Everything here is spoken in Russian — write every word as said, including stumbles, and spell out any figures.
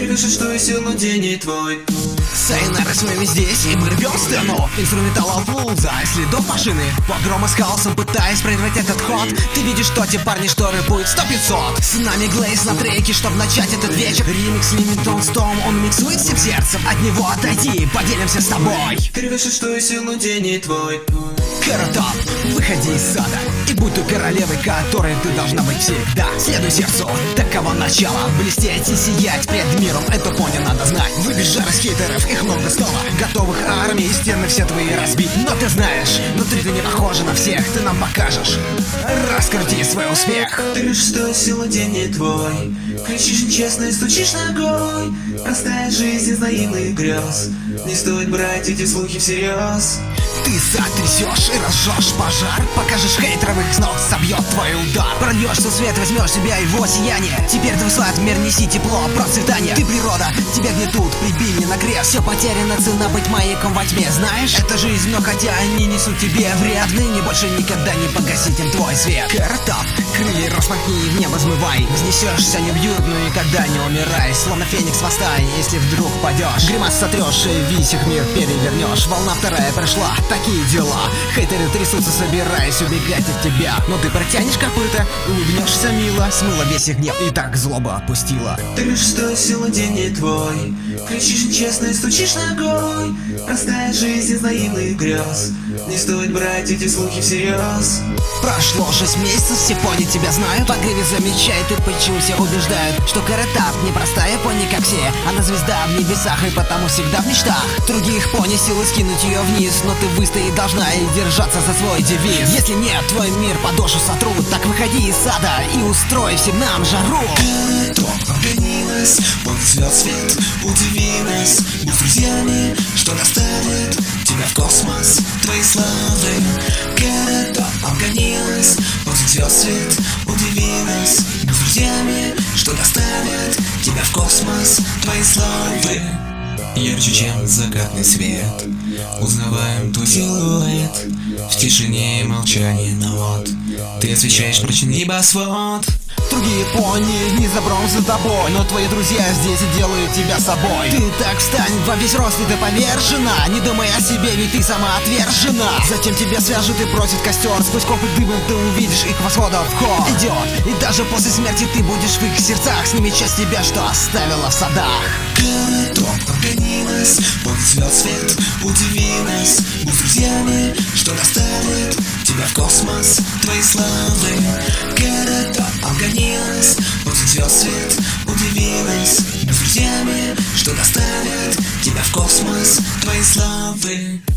пишет, что и сил, но день не твой. Сайнара, с вами здесь, и мы рвем сцену. Инструментал Алфлуза, следов машины. Погрома с хаосом, пытаясь прервать этот ход. Ты видишь, что те парни, что рэпуют сто пятьсот. С нами Глейс на треке, чтобы начать этот вечер. Ремикс Лимитон Стом, он миксует всем сердцем. От него отойди, поделимся с тобой. Ты пишет, что и сил, но день не твой. Каратап, выходи из сада и будь той королевой, которой ты должна быть всегда. Следуй сердцу, таково начало. Блестеть и сиять перед миром, это поня надо знать. Выбежь жар из хейтеров, их много стало. Готовых армий, стены все твои разбить. Но ты знаешь, внутри ты не похожа на всех. Ты нам покажешь, раскрути свой успех. Ты пишет, что и сил, но день не твой. Кричишь нечестно и стучишь ногой. Простая жизнь из наивных грез. Не стоит брать эти слухи всерьез. Ты сотрясешь и разжжешь пожар. Покажешь хейтеров, их с ног собьет твой удар. Прольешься свет, возьмешь себя его сияние. Теперь твой слад в мир, неси тепло, процветание. Ты природа, тебя гнетут, прибили на крест. Все потеряно, цена быть маяком во тьме. Знаешь, это жизнь, но хотя они несут тебе вред, ныне больше никогда не погасить им твой свет. Каратап, крылья распахни и в небо взмывай. Вознесешься, не бьют, но никогда не умирай. Словно феникс востай, если вдруг падешь. Гримас сотрешь и весь их мир перевернешь. Волна вторая пришла, такие дела. Хейтеры трясутся, собираясь убегать от тебя. Но ты протянешь копыта, улыбнешься мило. Смыла весь их гнев и так злоба опустила. Ты пишет, что сила день не твой. Кричишь нечестно и стучишь ногой. Простая жизнь из наивных грез. Не стоит брать эти слухи всерьез. Прошло шесть месяцев, все пони тебя знают. По гриве замечают и почему все убеждают, что Каратап не простая пони, как все. Она звезда в небесах и потому всегда в мечтах. Других пони силы скинуть ее вниз, но ты выстоять должна и держаться за свой девиз. Если нет, твой мир подошву сотрут, так выходи из сада и устрой всем нам жару. Каратап органилась, полный свет, удиви нас. Будь с друзьями, что доставит тебя в космос твоей славы. Каратап органилась, полный свет, удиви нас. Будь с друзьями, что доставит тебя в космос твоей славы. Ярче, чем закатный свет, узнаваем твой силуэт в тишине и молчании, но вот ты освещаешь прочный небосвод. Другие пони не забром за тобой, но твои друзья здесь и делают тебя собой. Ты так встань во весь рост, и ты повержена. Не думай о себе, ведь ты сама отвержена. Затем тебя свяжут и бросят костер. Сквозь копы дыма ты увидишь их восхода в ход идет. И даже после смерти ты будешь в их сердцах. Сними часть тебя, что оставила в садах. Каратап органилась, полный свет, удиви нас. Будь с друзьями, что доставит тебя в космос твоей славы. Каратап органилась, полный свет, удиви нас. Будь с друзьями, что доставит тебя в космос твоей славы.